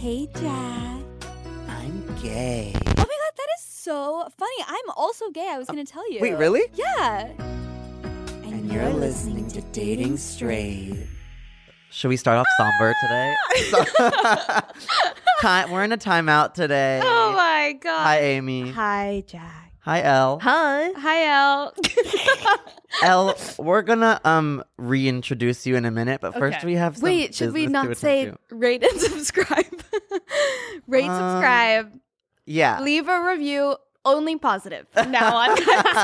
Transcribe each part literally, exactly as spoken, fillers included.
Hey, Jack. I'm gay. Oh my god, that is so funny. I'm also gay. I was uh, going to tell you. Wait, really? Yeah. And, and you're, you're listening to Dating Straight. Should we start off somber today? Time, we're in a timeout today. Oh my god. Hi, Amy. Hi, Jack. Hi, Elle. Hi. Hi, Elle. Elle, we're gonna um reintroduce you in a minute, but first Okay. we have some Wait, should we business to not say attend to. rate and subscribe? Rate, Um, subscribe, Yeah. leave a review, only positive from now on.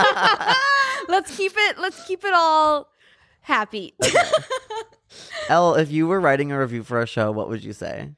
let's keep it let's keep it all happy. Okay. Elle, if you were writing a review for our show, what would you say?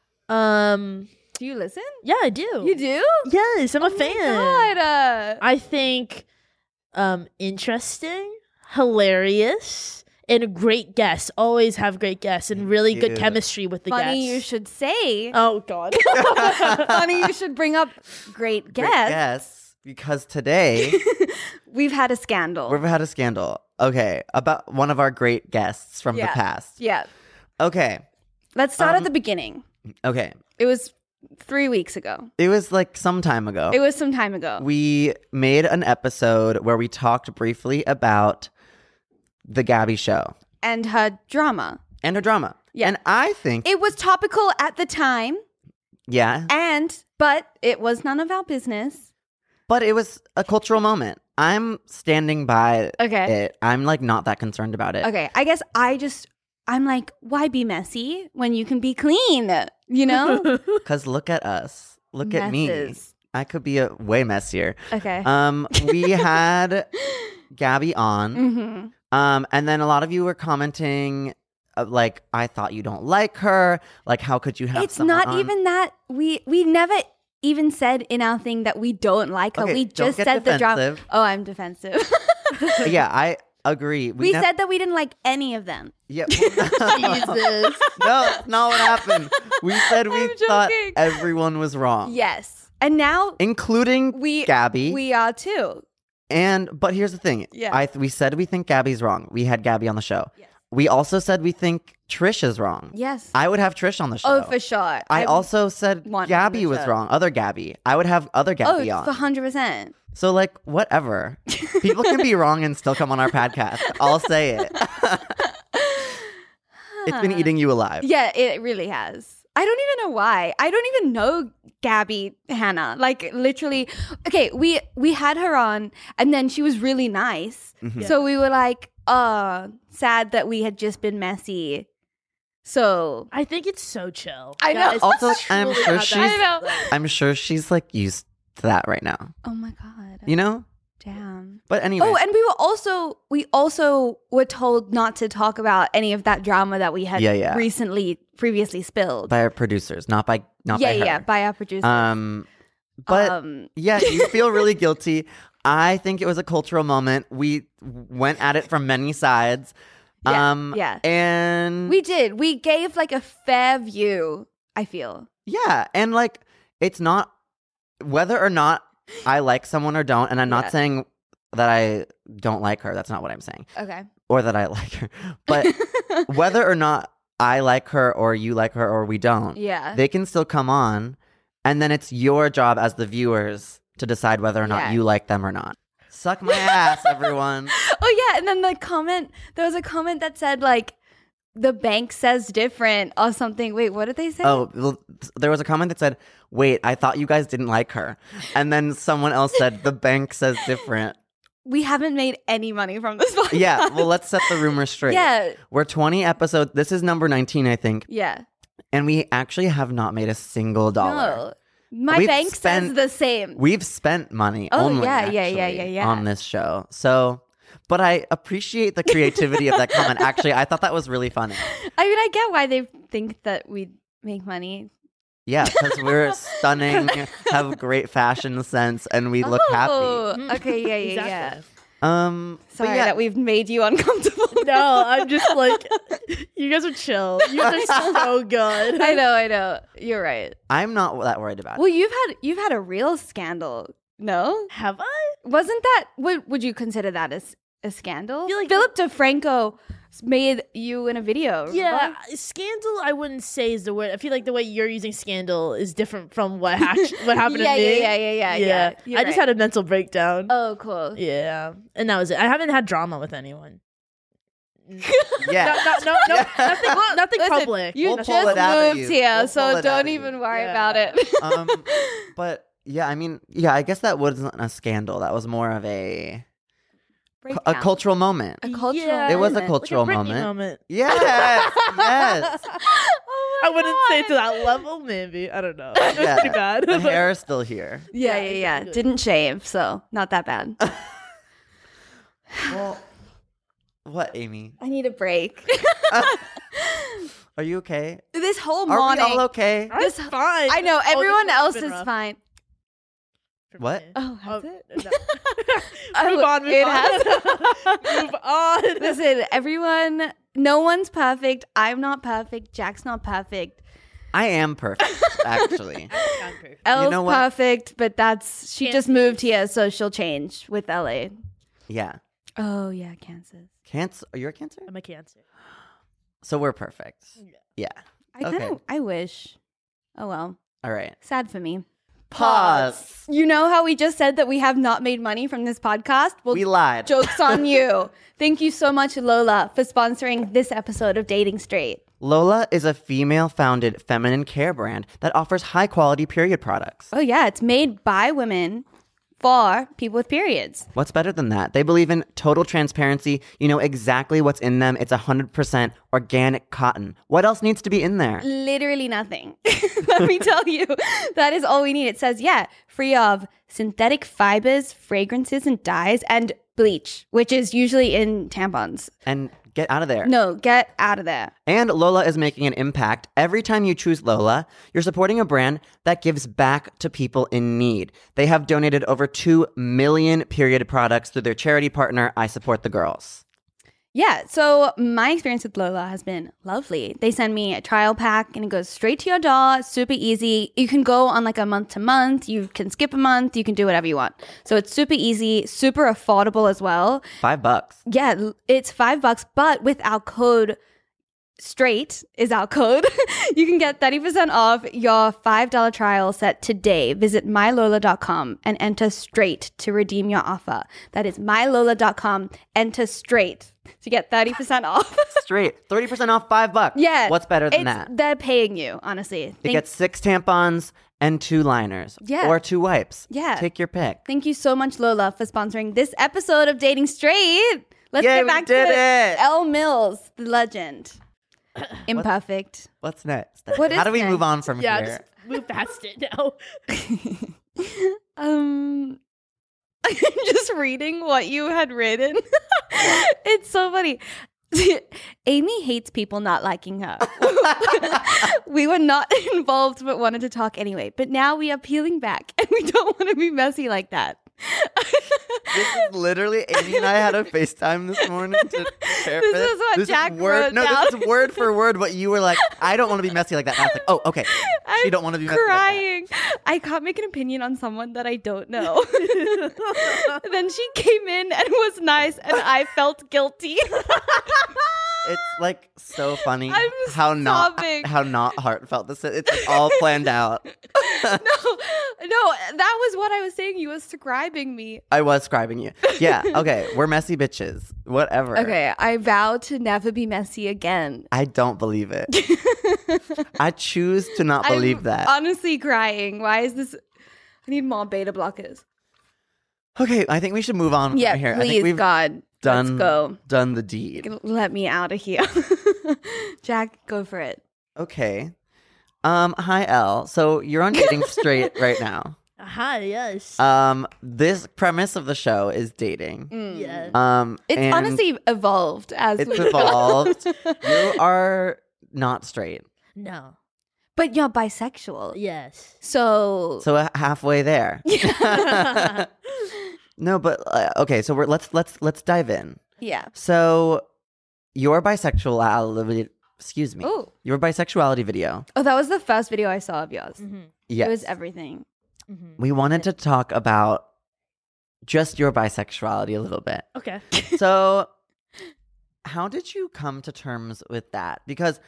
Um. Do you listen? Yeah, I do. You do? Yes, I'm a Oh fan. my God, uh, I think, um, interesting, hilarious, and a great guest. Always have great guests and really good Dude. chemistry with the funny guests. you should say. Oh God. Funny you should bring up great guests. Great guess, because today We've had a scandal. we've had a scandal. Okay, about one of our great guests from Yeah. the past. yeah. Okay, Let's start at Um, the beginning. okay. It was three weeks ago. It was like some time ago. It was some time ago. we made an episode where we talked briefly about the Gabby show and her drama. and her drama. Yeah. And I think, It was topical at the time, yeah, and but it was none of our business. but it was a cultural moment. I'm standing by Okay. it. I'm like not that concerned about it. Okay. I guess I just I'm like, why be messy when you can be clean? You know? Because look at us. Look at me. Messes. I could be a way messier. Okay. Um, we had Gabby on, mm-hmm. um, and then a lot of you were commenting, uh, like, "I thought you don't like her. Like, how could you have?" It's someone not on?" even that we we never even said in our thing that we don't like her. Okay, we don't just get said the drama. defensive. Oh, I'm defensive. Yeah, I agree. we nev- said that we didn't like any of them. Jesus. Yeah. No, that's not what happened. We said we I'm thought joking. everyone was wrong, Yes. And now including we Gabby. we are too. And but here's the thing. Yeah. I th- we said we think Gabby's wrong. We had Gabby on the show. Yes. We also said we think Trish is wrong. Yes. I would have Trish on the show. Oh, for sure. I I also said want her on Gabby the was show. wrong. Other Gabby. I would have other Gabby Oh, on. for hundred percent. So like whatever. People can be wrong and still come on our podcast. I'll say it. It's been eating you alive. Yeah, it really has. I don't even know why. I don't even know Gabby Hannah. Like literally, okay, we we had her on, and then she was really nice. Mhm. So we were like, "Oh, sad that we had just been messy." So I think it's so chill. I know. Guys, Also, it's I'm truly sure not that she's- I know. bad. I'm sure she's like used to that right now. oh my god, You know? damn. But anyway. Oh, and we were also we also were told not to talk about any of that drama that we had Yeah, yeah. recently previously spilled. by our producers, not by not yeah, by her. yeah, by our producer. Um but um, yeah, you feel really guilty. I think it was a cultural moment. We went at it from many sides. Yeah, um yeah. and we did. We gave like a fair view. I feel. yeah, and like it's not whether or not I like someone or don't, and I'm not Yeah. saying that I don't like her. That's not what I'm saying. Okay. Or that I like her. But whether or not I like her or you like her or we don't, Yeah. they can still come on, and then it's your job as the viewers to decide whether or not Yeah. you like them or not. Suck my ass, everyone. Oh yeah, and then the comment. There was a comment that said like, "The bank says different" or something. Wait, what did they say? Oh, well, there was a comment that said, "Wait, I thought you guys didn't like her," and then someone else said, "The bank says different." We haven't made any money from this podcast. Yeah, well, let's set the rumor straight. Yeah. We're twenty episodes. This is number nineteen, I think, Yeah. and we actually have not made a single dollar. No. My We've bank spent- says the same. We've spent money Oh, only yeah, yeah, yeah, actually, yeah, yeah. on this show. So, but I appreciate the creativity of that comment. Actually, I thought that was really funny. I mean, I get why they think that we make money. Yeah, because we're stunning, have great fashion sense, and we look happy. Oh, okay, yeah, yeah, yeah. Exactly. Um, but Sorry yeah, that we've made you uncomfortable. No, I'm just like, you guys are chill. You guys are so good. I know, I know. You're right. I'm not that worried about Well, it. you've had you've had a real scandal. No, Have I? wasn't that? Would would you consider that as a scandal? feel like- Philip DeFranco made you in a video. Yeah, What? scandal. I wouldn't say is the word. I feel like the way you're using scandal is different from what act- what happened yeah, to me. yeah, yeah, yeah, yeah, yeah. You're I just right. had a mental breakdown. Oh, cool. Yeah, and that was it. I haven't had drama with anyone. Yeah. No, no, no, no Yeah. nothing, nothing Listen, public. You We'll just pull it out of moved you. here, We'll pull so it out don't of you. even worry Yeah. about it. um, but yeah, I mean, yeah, I guess that wasn't a scandal. That was more of a cu- a Breakdown. cultural moment. A cultural Yeah. It was a moment. cultural like a Britney moment. moment. Yes, yes. Oh my I wouldn't say to God. that level. Maybe I don't know. It was Yeah. pretty bad. The hair is still here. Yeah, Yeah, yeah, it's yeah. good. Didn't shave, so not that bad. Well, what, Amy? I need a break. Are you okay? This whole Are morning. we all okay? I'm This- fine. I know Oh, this everyone week's else been is rough fine. for What? me. Oh, has Oh, it? no. Oh, Move on. Move it on. has. Move on. Listen, everyone. No one's perfect. I'm not perfect. Jack's not perfect. I am perfect, actually. I'm perfect. Elle's know what? perfect, but that's she just Kansas. moved here, so she'll change with L A. Yeah. Oh yeah, Kansas. Cancer? Are you a Cancer? I'm a Cancer. So we're perfect. Yeah. I kind of. Okay. I wish. Oh well. All right. Sad for me. Pause. You know how we just said that we have not made money from this podcast? Well, We lied. joke's on you. Thank you so much, Lola, for sponsoring this episode of Dating Straight. Lola is a female-founded feminine care brand that offers high-quality period products. Oh yeah, it's made by women for people with periods. What's better than that? They believe in total transparency. You know exactly what's in them. It's one hundred percent organic cotton. What else needs to be in there? Literally nothing. Let me tell you. That is all we need. It says, yeah, free of synthetic fibers, fragrances, and dyes, and bleach, which is usually in tampons. And get out of there. No, get out of there. And Lola is making an impact. Every time you choose Lola, you're supporting a brand that gives back to people in need. They have donated over two million period products through their charity partner, I Support the Girls. Yeah, so my experience with Lola has been lovely. They send me a trial pack and it goes straight to your door, it's super easy. You can go on like a month to month, you can skip a month, you can do whatever you want. So it's super easy, super affordable as well. Five bucks. Yeah, l- it's five bucks, but with our code straight is our code. You can get thirty percent off your five dollar trial set today. Visit my lola dot com and enter straight to redeem your offer. That is my lola dot com. Enter straight to get thirty percent off. Straight. thirty percent off five bucks. Yeah. What's better than It's- that? They're paying you, honestly. It Thank, gets six tampons and two liners. Yeah. Or two wipes. Yeah. Take your pick. thank you so much, Lola, for sponsoring this episode of Dating Straight. Let's Yay, get we back did to it. Elle Mills, the legend. Imperfect. What's next? What How is do we move next? on from Yeah, here? just move past it now. um I'm just reading what you had written. It's so funny. Amy hates people not liking her. We were not involved but wanted to talk anyway. But now we are peeling back and we don't want to be messy like that. This is literally Amy and I had a FaceTime this morning to prepare This for this. is what this Jack is word, wrote No, down. this is word for word what you were like. I don't want to be messy like that. And I was like, oh, okay. I'm She don't want to be messy like that. crying. I can't make an opinion on someone that I don't know. Then she came in and was nice, and I felt guilty. It's like so funny I'm how not sobbing. how not heartfelt this is. It's like all planned out. no, no, that was what I was saying. You were describing me. I was scribing you. Yeah. Okay. We're messy bitches. Whatever. Okay, I vow to never be messy again. I don't believe it. I choose to not believe I'm that. honestly crying. Why is this? I need more beta blockers. Okay, I think we should move on Yeah, from here. I please, think we've God, done let's go. done the deed. Let me out of here. Jack, go for it. Okay. Um, hi Elle. So you're on Dating Straight right now. Aha, yes. Um, this premise of the show is dating. Mm. yeah. Um, It's and honestly evolved as it's we go. evolved. You are not straight, No. But you're bisexual. Yes. So, so h- halfway there. No, but uh, okay. So we're let's let's let's dive in. yeah. So your bisexuality, excuse me, Oh. your bisexuality video. Oh, that was the first video I saw of yours. Mm-hmm. Yes, It was everything. Mm-hmm. we wanted to talk about just your bisexuality a little bit. Okay. So how did you come to terms with that? Because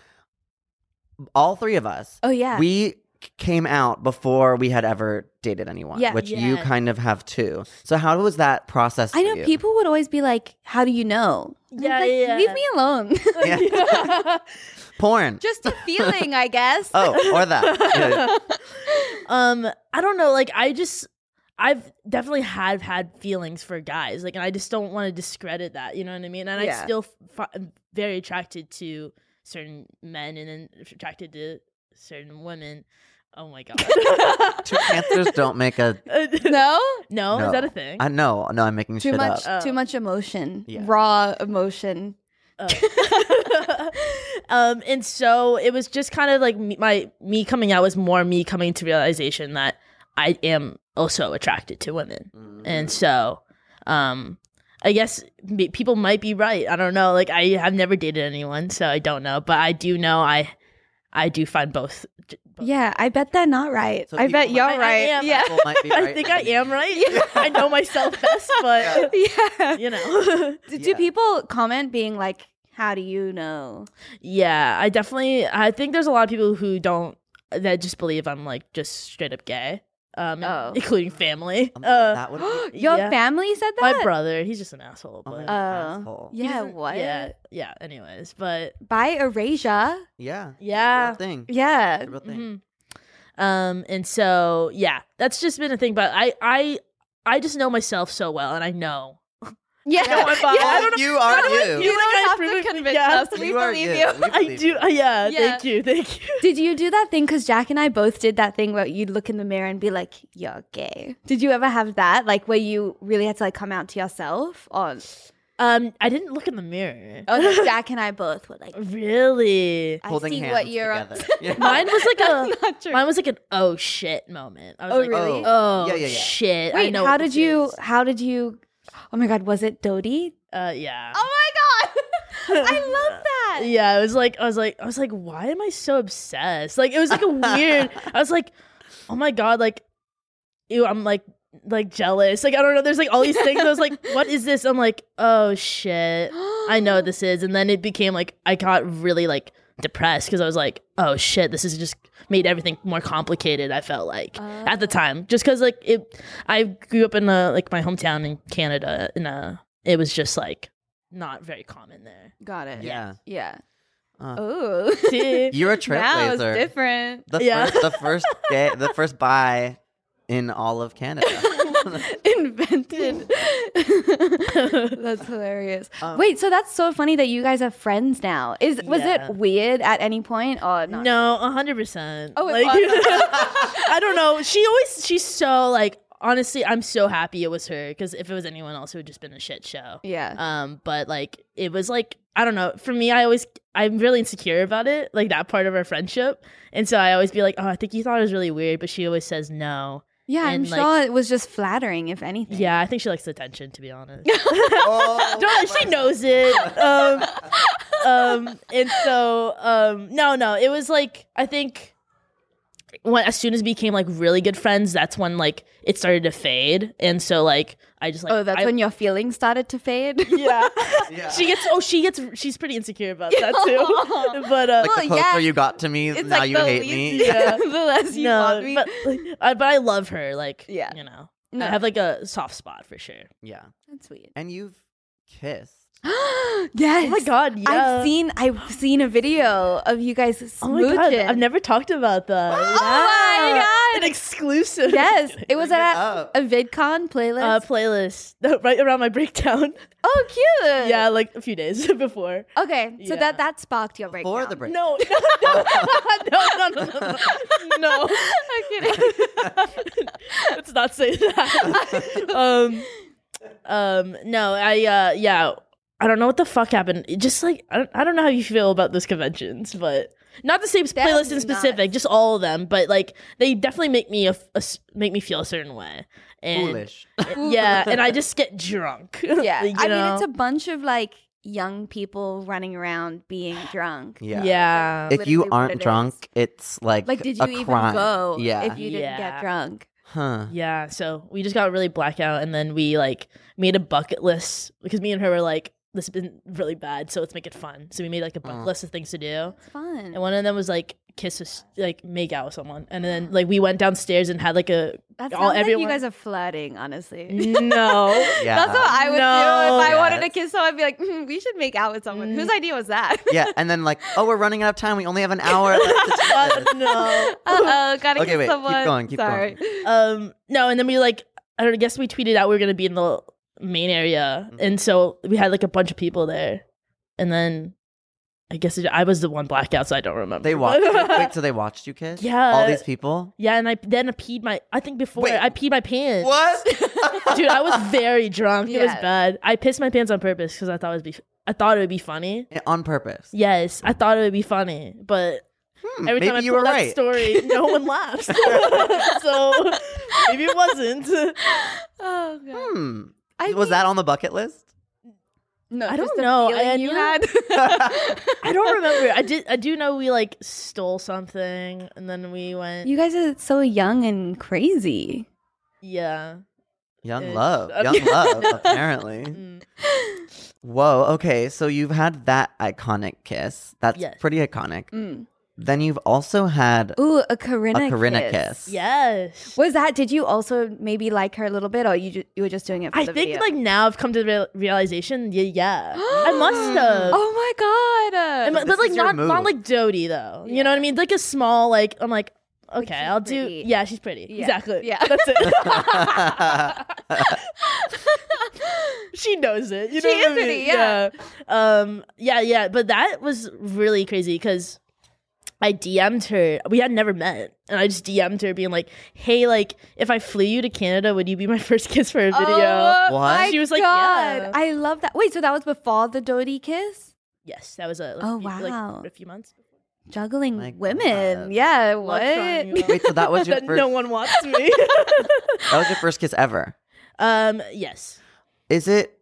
all three of us, Oh yeah. we came out before we had ever dated anyone, Yeah. which you Yeah. kind of have too. So how was that process? I for know you? people would always be like, "How do you know?" And I'm Yeah, like, yeah. Leave me alone. Yeah. Porn. Just a feeling, I guess. Oh, or that. Yeah. um, I don't know. Like, I just, I've definitely have had feelings for guys. Like, and I just don't want to discredit that. You know what I mean? And Yeah. I still f- am very attracted to certain men and then attracted to certain women. Oh my god. Two cancers don't make a. No, no, No. is that a thing? I know. No, I'm making too shit much, up. Oh. too much emotion, Yeah. raw emotion. Oh. um, and so it was just kind of like me, my me coming out was more me coming to realization that I am also attracted to women, Mm. and so um, I guess m- people might be right. I don't know. Like I have never dated anyone, so I don't know. But I do know I I do find both. j- both. Yeah, I bet they're not right. So I bet people you're might- I- I right. am. Yeah. People might be I right. think I am right. I know myself best, but yeah. you know. Do, Yeah. do people comment being like, "How do you know?" Yeah, I definitely. I think there's a lot of people who don't that just believe I'm like just straight up gay, um, Oh. including family. Um, Uh, that would be Your Yeah. family said that. my brother, he's just an asshole. Oh, But my Oh, asshole. he yeah. doesn't- What? Yeah, yeah. Anyways, but By erasure. Yeah. yeah. Real thing. Yeah. Real thing. Mhm. Um, and so yeah, that's just been a thing. But I, I, I just know myself so well, and I know. Yeah. know I'm bi. yeah. I don't know- you are I don't know you. if You like don't I have prove to it- convince yeah. us. We You are believe you. you. We I believe do. you. Uh, yeah, Yeah. Thank you. Thank you. Did you do that thing? Because Jack and I both did that thing where you'd look in the mirror and be like, "You're gay." Did you ever have that? Like where you really had to like come out to yourself? Or Um, I didn't look in the mirror. oh, no, Jack and I both were like, Really? "I Holding see hands what you're up together. to." Yeah. Mine was like a Not true. mine was like an oh shit moment. I was Oh, like, really? oh Yeah, yeah, yeah. shit. I Wait, know how what did this you? is. How did you? Oh my God, was it Dodie? Uh, yeah. Oh my God, I love that. Yeah, it was like I was like I was like, why am I so obsessed? Like it was like a weird. I was like, oh my god, like, ew, I'm like like jealous. Like I don't know. There's like all these things. I was like, what is this? I'm like, oh shit, I know what this is. And then it became like I got really like depressed because I was like, oh shit, this is just made everything more complicated. I felt like at the time, just because like it, I grew up in a, like my hometown in Canada, and uh, it was just like not very common there. Got it. Yeah. Yeah. Uh, Oh, See? You're a now it's trailblazer. different. The Yeah. first, the first gay, the first bi in all of Canada. Invented. That's hilarious. Um, Wait, so that's so funny that you guys are friends now. Is was Yeah. it weird at any point or not? No, a hundred percent. Oh, it Like, was. I don't know. She always, she's so like. Honestly, I'm so happy it was her because if it was anyone else, it would just been a shit show. Yeah. Um, but like it was like I don't know. For me, I always I'm really insecure about it, like that part of our friendship, and so I always be like, oh, I think you thought it was really weird, but she always says no. Yeah, I'm and, like- sure it was just flattering, if anything. Yeah, I think she likes attention, to be honest. Oh, Don't, she knows it. Um, um, and so, um, no, no, it was like I think when as soon as we became like really good friends, that's when like it started to fade, and so like I just like Oh, that's I- when your feelings started to fade. yeah. Yeah. She gets oh she gets she's pretty insecure about that too. But uh, Like the Well, closer yeah. you got to me, It's now like you the hate least- me. Yeah. the less you no, want me. but like, I, but I love her. Like Yeah. you know, No. I have like a soft spot for sure. Yeah. That's sweet. And you've kissed. Yes. Oh my god, yeah. I've seen I've seen a video of you guys smooching. Oh my god, I've never talked about that. Oh my Yeah. God. An exclusive. Yes, it was Bring it at up. a VidCon playlist. uh, playlist right around my breakdown. oh, cute. Yeah, like a few days before. Okay, so Yeah. that that sparked your breakdown. For the break. No, no, no, no, no, no, no. no. I'm kidding. Let's not say that. um, um, no, I, uh, yeah, I don't know what the fuck happened. It just like I don't, I don't know how you feel about those conventions, but not the same That playlist was in specific, nuts. just all of them. But like they definitely make me a, a s- make me feel a certain way. And, Foolish. yeah, and I just get drunk. Yeah, you I know? mean it's a bunch of like young people running around being drunk. Yeah. yeah. If you literally what aren't it is. drunk, it's like Like, did a you even crime. go Yeah. if you didn't Yeah. get drunk? Huh. Yeah, so we just got really blackout, and then we like made a bucket list because me and her were like, this has been really bad, so let's make it fun. So we made like a bucket Oh. list of things to do. It's fun. And one of them was like kiss, us, like make out with someone, and then like we went downstairs and had like a That all sounds everyone. like you guys are flirting, honestly. no, Yeah. That's what I would No. do if I wanted to Yes. kiss someone. I'd be like, mm, we should make out with someone. Whose idea was that? Yeah, and then like, oh, we're running out of time. We only have an hour left to do Uh, this. no. Uh oh, gotta Okay, kiss wait, keep someone. going, keep Sorry. Um, no, and then we like I don't know, guess we tweeted out we were gonna be in the main area, Mhm. and so we had like a bunch of people there, and then I guess it, I was the one blackout, so I don't remember. They watched. you. Wait, so they watched you kiss? Yeah. All these people. Yeah, and I then I peed my. I think before Wait. I peed my pants. What? Dude, I was very drunk. It was Yeah. bad. I pissed my pants on purpose because I thought it would be. I thought it would be funny. On purpose. Yes, I thought it would be funny, but Hmm, every maybe time I you told were that right. story, no one laughs. So maybe it wasn't. Oh god. Hmm. I Was that on the bucket list? No, I just don't the know. feeling I- you you had. I don't remember. I did. I do know we like stole something, and then we went. You guys are so young and crazy. Yeah. Young Ish. love. Um, Young love, apparently. Mm. Whoa, okay. So you've had that iconic kiss. That's Yes. pretty iconic. Mm. Then you've also had Ooh, a Corinna, a Corinna kiss. kiss. Yes. Was that? Did you also maybe like her a little bit, or you ju- you were just doing it? For I the think video? like now I've come to the real- realization. Yeah, yeah. I must have. Oh my god! And- This but like is your not not move. like Dodie though. You know what I mean? Like a small like I'm like okay, she's I'll pretty. do. Yeah, she's pretty. Yeah. Exactly. Yeah. That's it. She knows it. You She know is what I mean? pretty, yeah. yeah. Um. Yeah. Yeah. But that was really crazy because I D M'd her. We had never met, and I just D M'd her, being like, "Hey, like, if I flew you to Canada, would you be my first kiss for a video?" Oh What? my She was like, God. yeah. I love that. Wait, so that was before the Dodie kiss? Yes, that was a. Like, Oh, few- like, wow. a few months. Juggling My women. God. Yeah. Love What? trying you out. Wait, so that was your That first no one wants me. that was your first kiss ever. um. Yes. Is it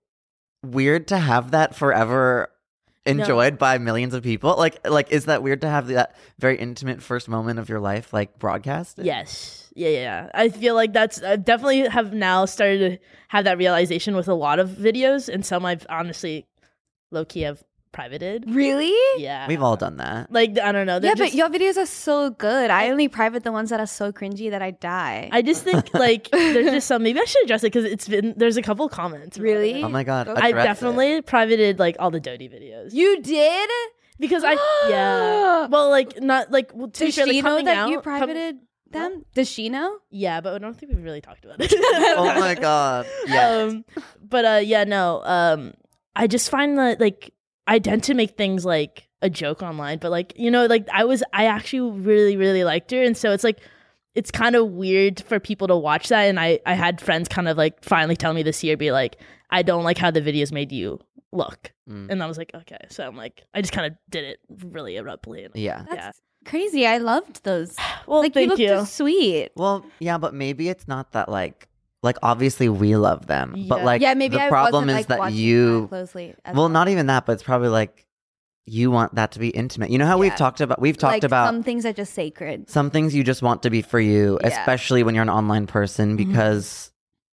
weird to have that forever enjoyed by millions of people? Like like is that weird to have that very intimate first moment of your life like broadcast? Yes. Yeah, yeah, yeah. I feel like that's I definitely have now started to have that realization with a lot of videos, and some I've honestly low key have privated. Really? Yeah. We've all done that. like I don't know. they're Yeah, just- but your videos are so good. I only private the ones that are so cringy that I die. I just think like there's just some. Maybe I should address it because it's been there's a couple comments. about Really? it. Oh my god. I I address it. definitely privated like all the Dodie videos you did? because I yeah. Well, like not like well, to be Does fair, like, she know coming that out, you com- privated them? Does she know? yeah, but I don't think we've really talked about it. Oh my god. Yeah. Um, but uh, yeah, no. Um, I just find that like I tend to make things like a joke online, but like you know, like I was, I actually really, really liked her, and so it's like it's kind of weird for people to watch that. And I, I had friends kind of like finally tell me this year, be like, I don't like how the videos made you look, Mm. and I was like, okay, so I'm like, I just kind of did it really abruptly. And, Yeah. That's crazy. I loved those. Well, like thank you looked you. just sweet. Well, yeah, but maybe it's not that like like obviously we love them, but Yeah. like yeah, maybe the I problem wasn't, is like, that watching you that closely. as well, not even that, but it's probably like you want that to be intimate. You know how we've Yeah. talked about we've talked like, about some things are just sacred. some things you just want to be for you, Yeah. especially when you're an online person Mm-hmm. because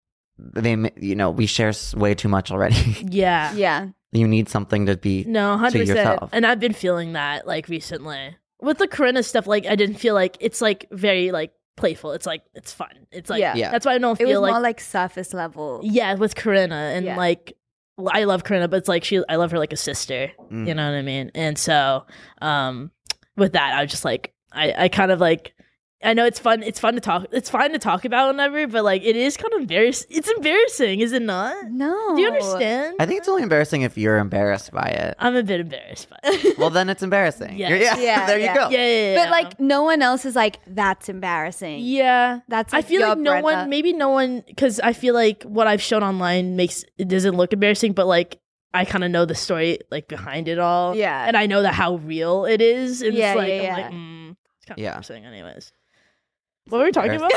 they ma- you know, we share s- way too much already. yeah, Yeah. You need something to be no, one hundred percent. yourself. And I've been feeling that like recently with the Corinna stuff. Like I didn't feel like it's like very like playful. It's like it's fun. It's like Yeah. Yeah. that's why I don't It was feel like more like surface level. yeah with Corinna and Yeah. like well, I love Corinna, but it's like she I love her like a sister. Mm. You know what I mean? And so um with that, I was just like I I kind of like. I know it's fun. It's fun to talk. It's fine to talk about whenever, but like it is kind of embarrassing. It's embarrassing, is it not? No. Do you understand? I think it's only embarrassing if you're embarrassed by it. I'm a bit embarrassed by it. Well, then it's embarrassing. Yes. You're- yeah, Yeah, there yeah. you go. yeah, yeah, yeah. But like no one else is like, that's embarrassing. yeah. That's I like, feel your like no bread one, up. maybe no one, because I feel like what I've shown online makes it doesn't look embarrassing, but like I kind of know the story like behind it all. Yeah. And I know that how real it is. And Yeah, it's like, yeah, I'm yeah. like, mm, it's kind of Yeah. embarrassing, anyways. What were we talking about?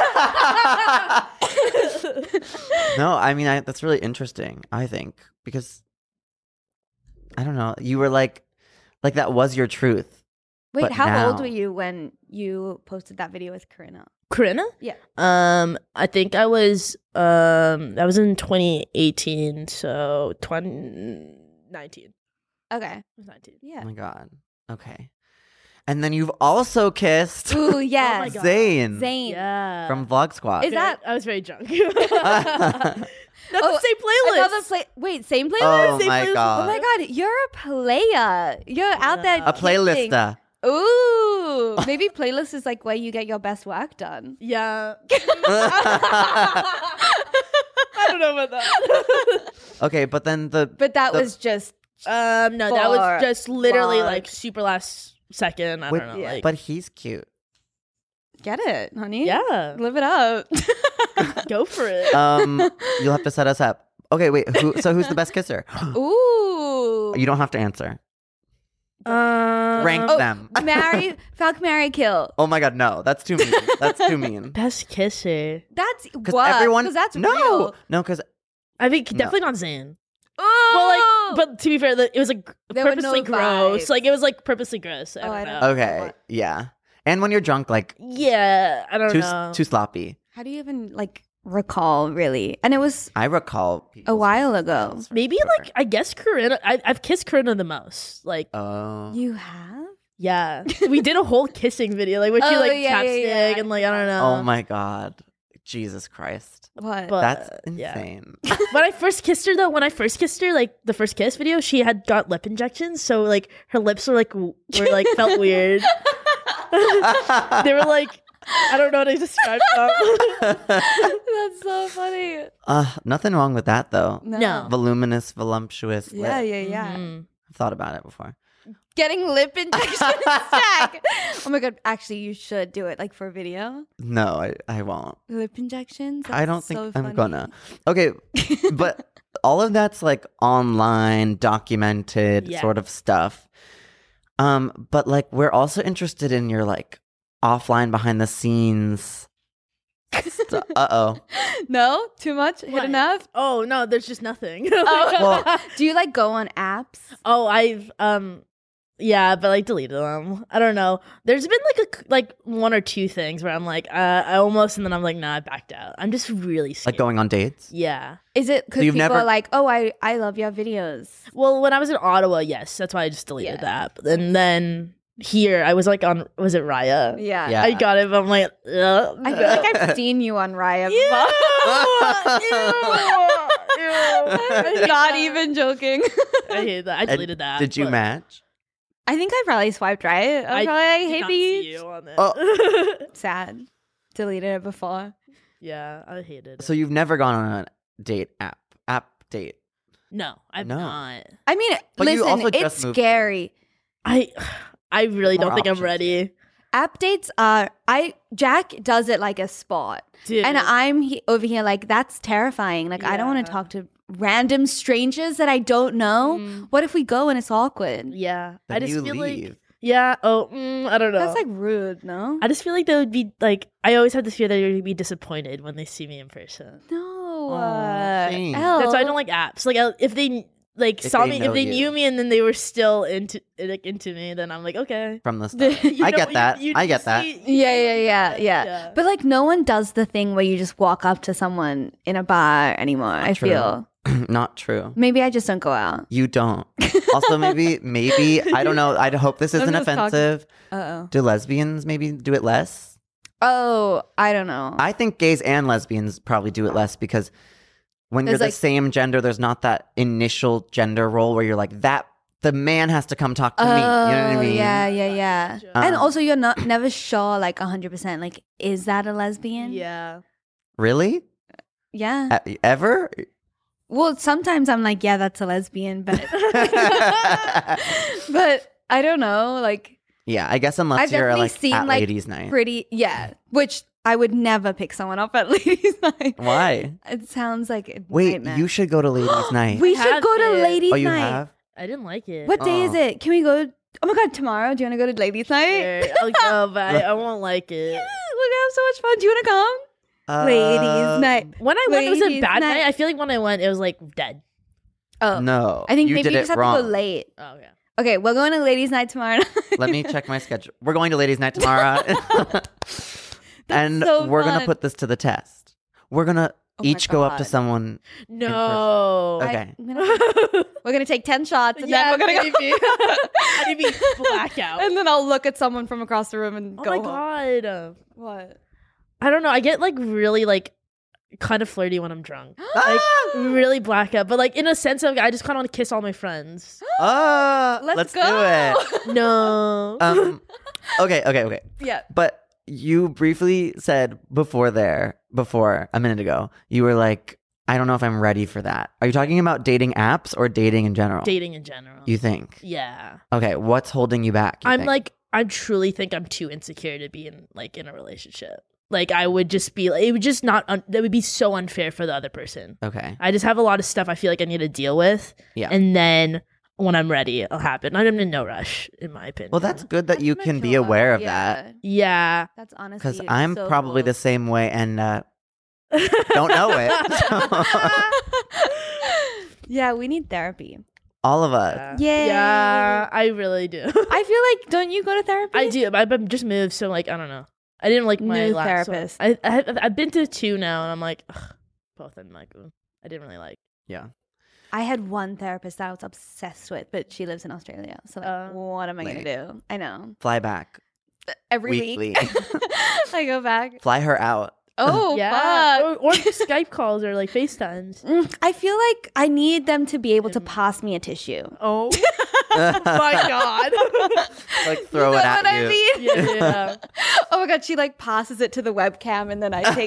No, I mean I, that's really interesting. I think because I don't know. You were like, like that was your truth. Wait, but how old now- were you when you posted that video with Corinna? Corinna? Yeah. Um, I think I was um that was in twenty eighteen, so twenty nineteen. Okay. I was nineteen. Oh Yeah. my god. Okay. And then you've also kissed Ooh, yes. my God. Zayn Zayn. Yeah. from Vlog Squad. Is that- I was very drunk. That's Oh, the same playlist. Another play. Wait, same playlist? Oh Same my playlist. god. Oh my god, you're a player. You're out there. Yeah. A kissing. playlister. Ooh, maybe playlist is like where you get your best work done. Yeah. I don't know about that. Okay, but then the But that The- was just um, no, that For was just literally vlog. like super last second. I Wait, don't know. yeah. Like, but he's cute. get it, honey. yeah, live it up. go for it. Um, you'll have to set us up. Okay, wait. Who, so who's the best kisser? Ooh, You don't have to answer. Um, Rank oh, them. marry, fuck, marry, kill. Oh my god, no, that's too mean. That's too mean. best kisser. That's Because what? everyone, 'Cause that's no, real. no, because I think No. definitely not Zayn. Oh, Well, like, but to be fair, the- it was like There were purposely no gross. vibes. Like it was like purposely gross. I Oh, don't I know. don't- okay, What? yeah. And when you're drunk, like Yeah, I don't too know. too sloppy. how do you even like recall really? And it was I recall a people's while ago. details for Maybe sure. like I guess Corinna. I, I've kissed Corinna the most. Like oh, You have? yeah, we did a whole kissing video. Like when she Oh, like yeah, yeah, chapstick yeah. and like I don't know. oh my god, Jesus Christ, What? But- that's yeah. insane. When I first kissed her though, when I first kissed her, like the first kiss video, she had got lip injections, so like her lips were like w- were like felt weird. They were like I don't know how to describe them. That's so funny. uh, nothing wrong with that though. No. Voluminous, voluptuous. Yeah, lip. yeah, yeah. Mhm. I've thought about it before. Getting lip injection stack. Oh my god! Actually, you should do it like for video. No, I, I won't. Lip injections. I don't That's think so I'm funny. gonna. Okay, but all of that's like online, documented Yeah. sort of stuff. Um, but like we're also interested in your like offline behind the scenes. St- uh oh. No, too much. Hit What? enough. Oh no, there's just nothing. Oh, Well- do you like go on apps? Oh, I've um yeah, but like deleted them. I don't know. There's been like a like one or two things where I'm like uh, I almost and then I'm like nah, I backed out. I'm just really scared. Like going on dates. Yeah. Is it because you've people never- are like, oh, I I love your videos. Well, when I was in Ottawa, yes, that's why I just deleted Yeah. that. And then here, I was like on was it Raya? Yeah. Yeah. I got it, but I'm like, ugh. I feel like I've seen you on Raya. Ew, before. ew, ew. Not even joking. I hate that. I And deleted that. Did you but match? I think I probably swiped right. I was probably like, did hey, not see beach. you on it. Oh. Sad. Deleted it before. Yeah, I hated it. So you've never gone on a date app app date. no, I'm No. not. I mean, But you listen, also it's just moved- scary. I I really More don't think I'm options. ready. App dates are. I Jack does it like a sport, Dude. and I'm he, over here like that's terrifying. Like I don't want Yeah. to talk to random strangers that I don't know. Mm. What if we go and it's awkward? Yeah. Then I just you feel leave. like yeah, oh, mm, I don't know. That's like rude, no? I just feel like they would be like I always have this fear that they would be disappointed when they see me in person. No. Aw, uh, shame. Elle. That's why I don't like apps. Like I- if they like If saw they me, know if they you. knew me and then they were still into like into me, then I'm like okay. From the start. You I know, get you- that. you I get just that. see- Yeah, yeah, yeah, yeah, Yeah. But like, no one does the thing where you just walk up to someone in a bar anymore. I True. feel Not true. maybe I just don't go out. You don't. Also, maybe, maybe I don't know. I hope this isn't just talking- offensive. Uh oh. Do lesbians maybe do it less? Oh, I don't know. I think gays and lesbians probably do it less because when you're There's the like- same gender, there's not that initial gender role where you're like that. The man has to come talk to me. You know what I Oh, mean? yeah, yeah, yeah. Gotcha. and Um, also, you're not never sure, like a hundred percent. Like, is that a lesbian? Yeah. Really? Yeah. E- Ever? Well, sometimes I'm like, yeah, that's a lesbian, but but I don't know. Like, Yeah, I guess unless I've you're definitely like seen, at like, ladies' night. pretty, yeah. Which I would never pick someone up at ladies' night. Why? It sounds like a Wait, nightmare. you should go to ladies' night. We I should have go to been. ladies' oh, you night. have? I didn't like it. What day is Oh. it? Can we go? Oh my god, tomorrow. Do you want to go to ladies' night? Sure, I'll go, but I, I won't like it. Yeah, we're gonna have so much fun. Do you want to come? Uh, ladies' night. When I went, it was a Ladies' bad night. night. I feel like when I went, it was like dead. Oh, No. I think you maybe did you it just have wrong. to go late. Oh yeah. Okay, we're going to ladies' night tomorrow. Let me check my schedule. We're going to ladies' night tomorrow. and so we're going to fun. put this to the test. We're going to Oh my each go up to God. someone. No. Okay. I'm gonna- we're gonna take ten shots, and yeah, then we're gonna maybe. go. I need to be blackout. And then I'll look at someone from across the room and Oh go my home. god. What? I don't know. I get like really like kind of flirty when I'm drunk. Like really blackout. But like in a sense of I just kinda want to kiss all my friends. Oh, Let's, let's go. do it. No. Um, okay, okay, okay. Yeah. But you briefly said before there, before a minute ago, you were like, I don't know if I'm ready for that. Are you talking about dating apps or dating in general? Dating in general. You think? Yeah. Okay, what's holding you back? you I'm think? like I truly think I'm too insecure to be in like in a relationship. Like I would just be like it would just not un- that would be so unfair for the other person. Okay. I just have a lot of stuff I feel like I need to deal with. Yeah. And then when I'm ready, it'll happen. I'm in no rush, in my opinion. Well, that's good that That's you can be mature. aware of Yeah. that. yeah. That's honestly Because I'm so probably cool. the same way and uh, don't know it. Yeah, we need therapy. All of us. Yeah. Yay. Yeah, I really do. I feel like, don't you go to therapy? I do. I've been- just moved, so like I don't know. I didn't like my New last therapist. One. I, I have, I've been to two now, and I'm like, ugh, both I'm like, ugh, I didn't really like. Yeah. I had one therapist that I was obsessed with, but she lives in Australia. So like, Uh, what am I Wait. gonna do? I know. Fly back. Every Weekly. week I go back. Fly her out. Oh yeah, fuck. or, or Skype calls or like FaceTimes. Mm, I feel like I need them to be able to Mm. pass me a tissue. Oh my god. Like throw you know it at what you. I mean? Yeah, yeah. Oh my god, she like passes it to the webcam and then I take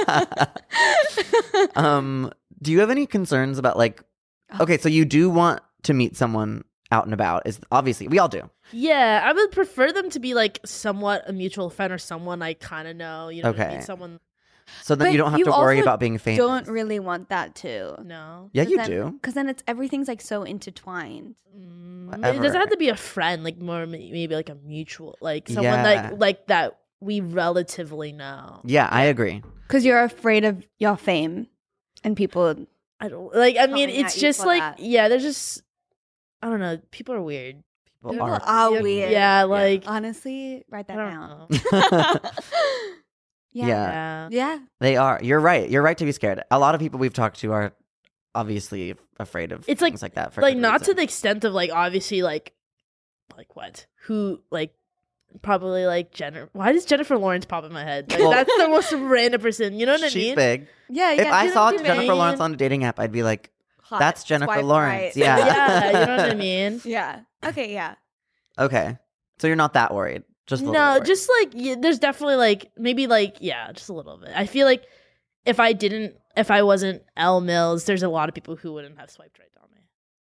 it. um, do you have any concerns about like? Okay, so you do want to meet someone out and about? Is obviously we all do. Yeah, I would prefer them to be like somewhat a mutual friend or someone I kind of know. You know, what I Okay. mean? Someone. So then But you don't have you to worry also about being famous. Don't really want that too. No. Yeah, you then, do. Because then it's everything's like so intertwined. Mm, it Whatever. doesn't have to be a friend, like more ma- maybe like a mutual, like someone Yeah. like like that we relatively know. Yeah, I agree. Because you're afraid of your fame and people. I don't like. I mean, Coming it's at you just for like that. yeah. There's just I don't know. People are weird. People People are. are Yeah, weird. Yeah, like Honestly, write I that don't down. know. yeah. Yeah. Yeah. Yeah. They are. You're right. You're right to be scared. A lot of people we've talked to are obviously afraid of It's like- things like that. For Like good not to reason. the extent of like obviously like like what who like probably like Jennifer. Why does Jennifer Lawrence pop in my head? Like, Well- that's the most random person. You know what I She's mean? big. Yeah. If yeah, I you know saw what I Jennifer mean? Lawrence on a dating app, I'd be like, Hot. that's Jennifer Swipe Lawrence. right. Yeah. Yeah, you know what I mean? Yeah. Okay. Yeah. Okay. So you're not that worried. Just a little No, worried. just like yeah, there's definitely like maybe like yeah, just a little bit. I feel like if I didn't, if I wasn't Elle Mills, there's a lot of people who wouldn't have swiped right on me.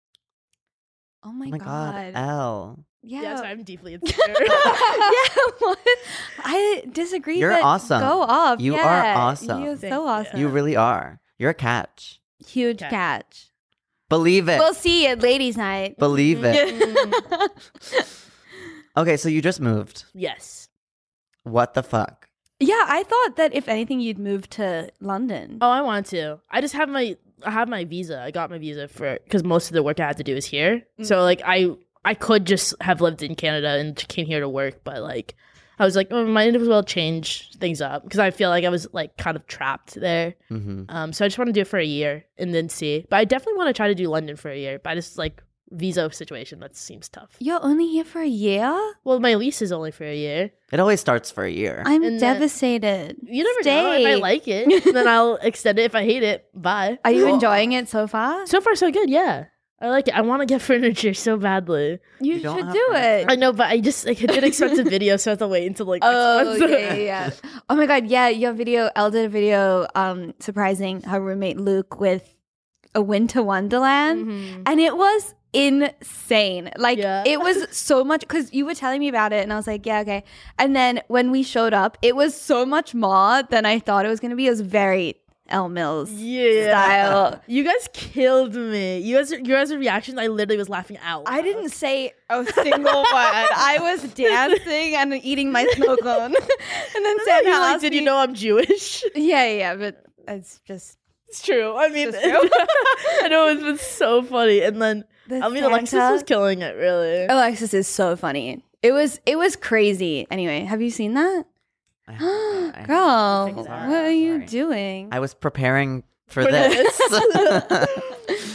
Oh my, Oh my god, god. Elle. Yeah. Yeah, so I'm deeply insecure. yeah. What? I disagree. You're but awesome. Go off. You are yeah. awesome. You're Thank so you. awesome. You really are. You're a catch. Huge Okay. catch. Believe it. We'll see you at ladies' night. Believe it. Mm, Okay, so you just moved. yes. What the fuck? Yeah, I thought that if anything, you'd move to London. Oh, I want to. I just have my I have my visa. I got my visa for because most of the work I had to do is here. So like I I could just have lived in Canada and came here to work, but like I was like, oh, might as well change things up because I feel like I was like kind of trapped there. hmm Um, so I just want to do it for a year and then see. But I definitely want to try to do London for a year. But I just like visa situation that seems tough. You're only here for a year? Well, my lease is only for a year. It always starts for a year. I'm And then- devastated. You never Stay. know. If I like it, then I'll extend it. If I hate it, bye. Are you Well- enjoying it so far? So far, so good. Yeah, I like it. I want to get furniture so badly. You, You don't should have do furniture? it. I know, but I just like, I did expensive video, so I have to wait until like. Oh, next month. okay, yeah. Oh my god, yeah, your video, Elle did a video um surprising her roommate Luke with a winter wonderland. Mhm. And it was insane. Like Yeah. it was so much because you were telling me about it and I was like, yeah, okay. And then when we showed up, it was so much more than I thought it was gonna be. It was very Elle Mills Yeah. style. You guys killed me. You guys, your guys' reactions, I literally was laughing out. I loud. didn't say a single word. I was dancing and eating my snow cone. and then Sandra You're like, asked did me, you know I'm Jewish? Yeah, yeah, but it's just It's true. I mean, It's true. I know it's been so funny. And then the I mean, Alexis Santa- was killing it. Really. Alexis is so funny. It was it was crazy. Anyway, have you seen that? I haven't- I Girl, haven't. what Sorry, are you sorry. doing? I was preparing for, For this. this.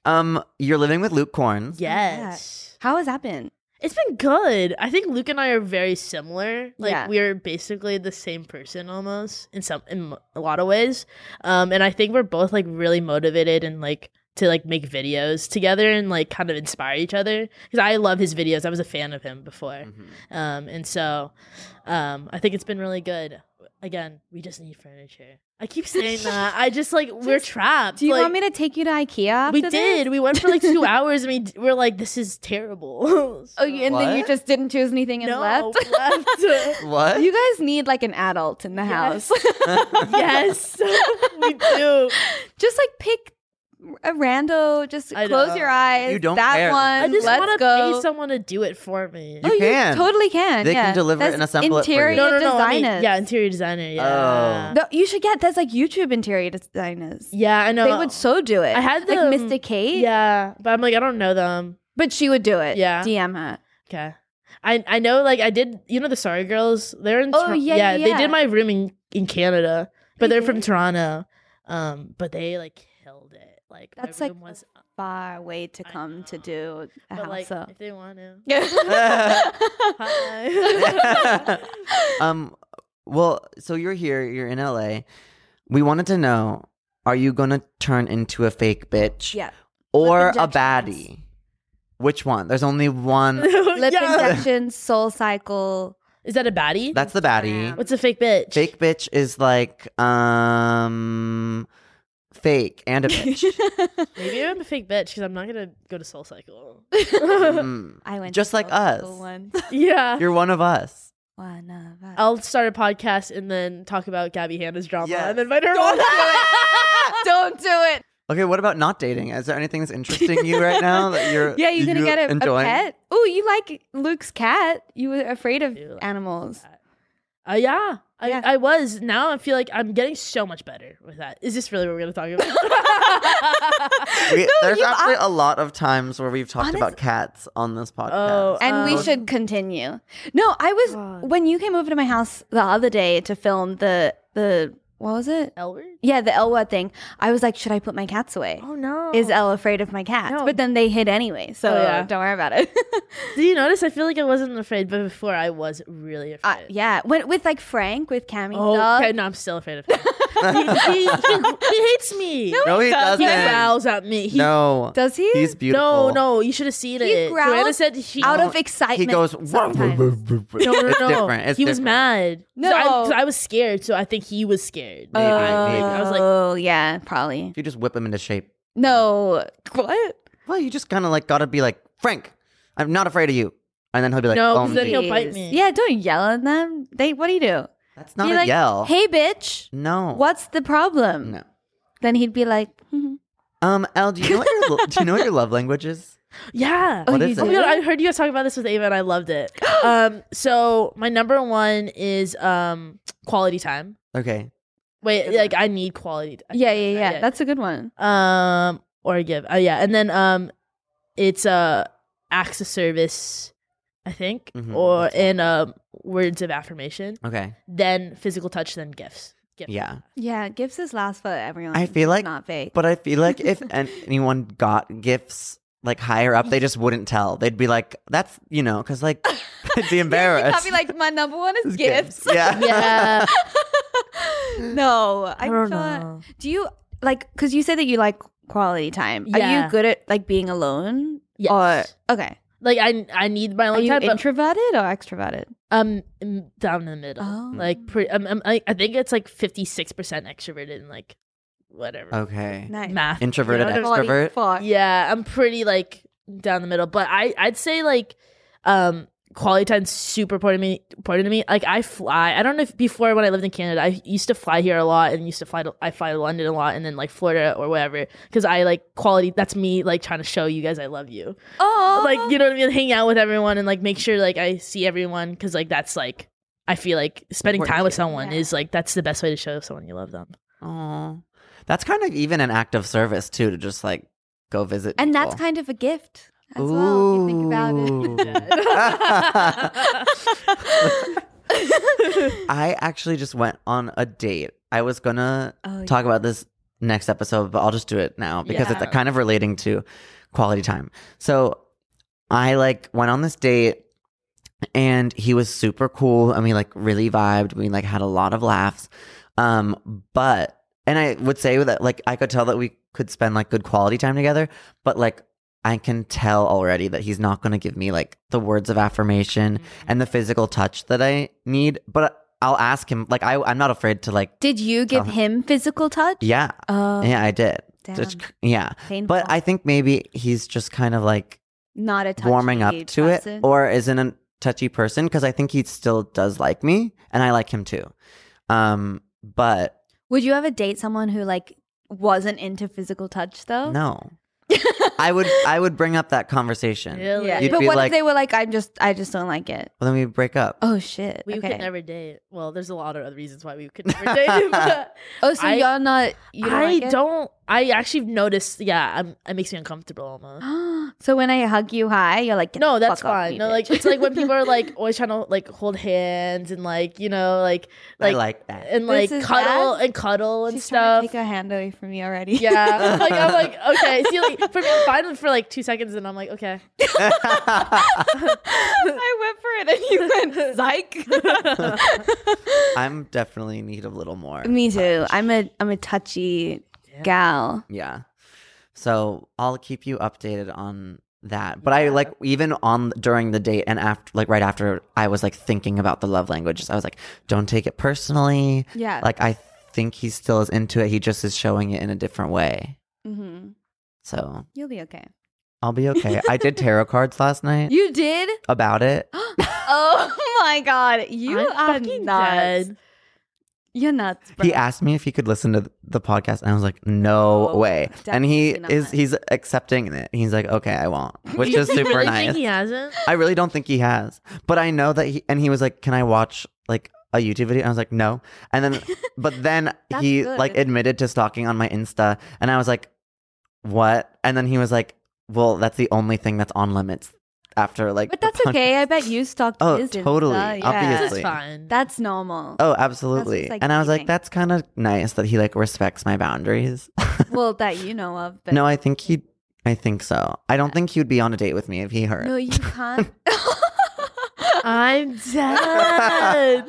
Um, you're living with Luke Corns. Yes. How has that been? It's been good. I think Luke and I are very similar. Like Yeah. we're basically the same person almost in some in a lot of ways. Um, and I think we're both like really motivated and like to like make videos together and like kind of inspire each other because I love his videos. I was a fan of him before. Mm-hmm. Um, and so um, I think it's been really good. Again, we just need furniture. I keep saying that. I just like we're trapped. Do you like, want me to take you to IKEA after We this? did. We went for like two hours and we d- we're like, this is terrible. Oh, you- and then you What? just didn't choose anything and no, left? left. What? You guys need like an adult in the Yes. house. Yes, we do. Just like pick a rando, just I close know. your eyes. You don't that care. one. I just let's want to go. pay someone to do it for me. You oh, can. you totally can. They can yeah. deliver it That's and assemble it for you. interior no, no, no. I designers. mean, yeah, interior designer. Yeah. Oh. No, you should get that's like YouTube interior designers. Yeah, I know. They would so do it. I had like them- Mister Kate. Yeah, but I'm like, I don't know them. But she would do it. Yeah. D M her. Okay. I I know, like, I did, you know, the Sorry Girls? They're in Oh, Tor- yeah, yeah, they yeah. did my room in, in Canada, but They they're from did? Toronto. Um, but they, like, killed it. Like, That's my like room was, far way to I come to know. do a but, house like, up. if they want to. Hi. Hi. um, well, so you're here, you're in L A. We wanted to know, are you gonna turn into a fake bitch Yeah. or Lip a injections. baddie? Which one? There's only one. Lip Yeah. injections, soul cycle. Is that a baddie? That's the baddie. What's a fake bitch? Fake bitch is like um fake and a bitch. Maybe I'm a fake bitch because I'm not going to go to Soul Cycle. Mm. I went Just to like soul cycle us. once. Yeah. You're one of us. One of us. I'll start a podcast and then talk about Gabby Hanna's drama Yes. and then invite her Don't on. do it. Don't do it. Okay, what about not dating? Is there anything that's interesting you right now that you're Yeah, you're gonna you get a, a enjoying? pet. Oh, you like Luke's cat? You were afraid of do like animals. Uh, yeah, I, Yeah. I was. Now I feel like I'm getting so much better with that. Is this really what we're going to talk about? We, there's you actually are- a lot of times where we've talked Honest- about cats on this podcast. Oh, And we Um, should continue. No, I was God. when you came over to my house the other day to film the the what was it? Elwood? Yeah, the Elwood thing. I was like, should I put my cats away? Oh, no. Is Elle afraid of my cats? No. But then they hid anyway, so Oh, yeah. don't worry about it. Did you notice? I feel like I wasn't afraid, but before I was really uh, afraid. yeah, when, with like Frank with Cammy's Oh, dog. okay. No, I'm still afraid of him. he, he, he, he hates me. No, he He doesn't. He growls at me. He, No. Does he? He's beautiful. No, no, you should have seen He it. Joanna growls said she out No, of excitement. He goes, sometimes. No, no, It's no. different. It's he was different. mad. No. So I, 'cause I was scared, so I think he was scared. Maybe, Oh, maybe. I was like- yeah, probably. You just whip him into shape. No, what? Well, you just kind of like gotta be like, Frank, I'm not afraid of you. And then he'll be like, No, oh, 'cause then me. he'll bite Please. me. Yeah, don't yell at them. They, what do you do? That's not Be a like, yell. Hey, bitch, No. what's the problem? No. Then he'd be like, mhm. Um, Elle, do you know what your lo- do you know what your love language is? Yeah. What you is Oh it? my god, I heard you guys talk about this with Ava and I loved it. um, so my number one is um quality time. Okay. Wait, like I need quality. I Yeah, think yeah, that's yeah. That's a good one. um or give. Uh, yeah, and then um, it's uh acts of service, I think, Mhm, or that's in um words of affirmation. Okay. Then physical touch, then gifts. Gifts. Yeah. Yeah, gifts is last for everyone. I feel It's like- not fake. But I feel like if an- anyone got gifts like higher up, they just wouldn't tell. They'd be like, "That's you know," because like they'd be You embarrassed. can't be like, my number one is It's gifts. Yeah. Yeah. No, I I'm don't not. know. Do you like? Because you say that you like quality time. Are Yeah. you good at like being alone? Yes. Or okay, Like I I need my are alone you time, but introverted or extroverted? um I'm down in the middle. Oh. Like pretty, I'm, I'm, I I think it's like fifty-six percent extroverted and like whatever. Okay. Nice. Math. Introverted, you know what I mean? extrovert. Fuck. Yeah, I'm pretty like down the middle, but I I'd say like um quality time's super important to me. Important to me. Like I fly. I don't know if before when I lived in Canada, I used to fly here a lot and used to fly to I fly to London a lot and then like Florida or whatever because I like quality. That's me like trying to show you guys I love you. Oh, Like you know what I mean. Hang out with everyone and like make sure like I see everyone because like that's like I feel like spending Important time with to you. someone Yeah. is like that's the best way to show someone you love them. Oh, that's kind of even an act of service too, to just like go visit. and that's people. kind of a gift as well. If you think about it. I actually just went on a date. I was gonna Oh, talk about this next episode, but I'll just do it now because Yeah. it's kind of relating to quality time. So I like went on this date and he was super cool and we like really vibed. We like had a lot of laughs. Um, but, and I would say that like I could tell that we could spend like good quality time together, but like I can tell already that he's not going to give me like the words of affirmation Mm-hmm. and the physical touch that I need. But I'll ask him, like, I, I'm not afraid to like, Did you give Uh, him physical touch? yeah, Oh, yeah, I did. damn. Just, yeah. Painful. But I think maybe he's just kind of like Not a touchy warming up to person. it or isn't a touchy person because I think he still does like me and I like him too. Um, but Would you ever date someone who like wasn't into physical touch though? no. I would I would bring up that conversation. Really? Yeah. You'd But be what like- if they were like, I'm just, I just don't like it. Well, then we break up. Oh shit. We okay. could never date. Well, there's a lot of other reasons why we could never date. But Oh, so I- you're not. You don't I like it? don't. I actually noticed. Yeah, I'm, it makes me uncomfortable almost. So when I hug you high, you're like, "Get No, the that's fuck off fine. me, No, like bitch." it's like when people are like always trying to like hold hands and like you know like I like, like that. and like This is cuddle bad? and cuddle and She's trying to stuff. take her hand away from me already. Yeah, like I'm like okay. See, like for me, I'm fine for like two seconds, and I'm like okay. I went for it, and you went psych. I'm definitely in need of a little more. Me too. touch. I'm a I'm a touchy gal. Yeah. So I'll keep you updated on that. But I like even on during the date and after like right after I was like thinking about the love languages. I was like, don't take it personally. Yeah. Like I think he still is into it. He just is showing it in a different way. hmm So You'll be okay. I'll be okay. I did tarot cards last night You did? about it. Oh my god, you I'm are fucking nuts. dead. You're nuts, bro. He asked me if he could listen to the podcast, and I was like, "No Oh, way!" And he definitely is not. he's accepting it. He's like, "Okay, I won't," which You is super really nice. think he hasn't? I really don't think he has, but I know that he and he was like, "Can I watch like a YouTube video?" I was like, "No," and then but then That's he good. like admitted to stalking on my Insta, and I was like, "What?" And then he was like, "Well, that's the only thing that's on limits." After like, But the that's okay. I bet you stalked Oh, his totally. Insta. Yeah. Obviously. It's fine. That's normal. Oh, absolutely. like and I was like, dating. that's kind of nice that he like respects my boundaries. Well, that you know of. But No, I think he. I think so. I don't think he would be on a date with me if he heard. No, you can't. I'm dead.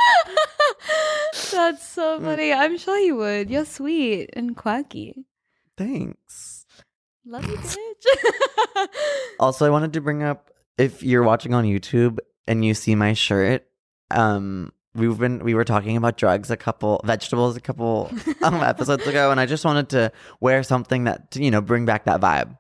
That's so funny. I'm sure he would. You're sweet and quirky. Thanks. Love you, bitch. Also, I wanted to bring up if you're watching on YouTube and you see my shirt. Um, we've been we were talking about drugs, a couple vegetables, a couple um, episodes ago, and I just wanted to wear something that to, you know bring back that vibe.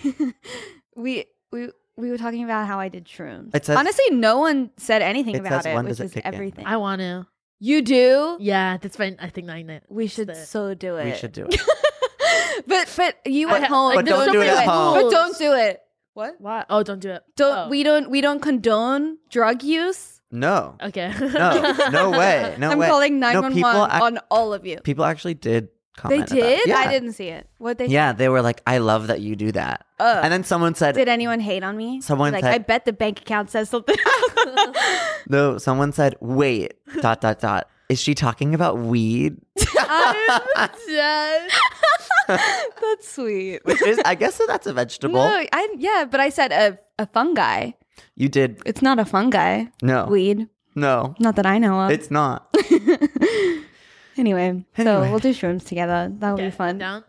we we we were talking about how I did shrooms. It says- Honestly, no one said anything It about says it, when which does it is kick in? everything. I want to. You do? Yeah, that's fine. I think nine. nine We should the- so do it. We should do it. but but you I at ha- home. like, But don't don't do it at home. But don't do it. What? What? Oh, don't do it. Don't Oh. we don't we don't condone drug use? No, Okay. no, no way, no I'm way. calling nine No, one people one ac- on all of you. People actually did They comment. about it. did? Yeah. I didn't see it. What they Yeah, they were like, "I love that you do that." Oh. And then someone said, Did anyone hate on me? Someone like said- I bet the bank account says something. "No." Someone said, "Wait, dot dot dot. Is she talking about weed?" I'm dead. That's sweet. Which is, I guess that's a vegetable. No, I yeah, but I said a a fungi. You did It's not a fungi. no, Weed. no. Not that I know of. It's not. anyway, so Anyway. we'll do shrooms together. That would Okay, be fun. Down.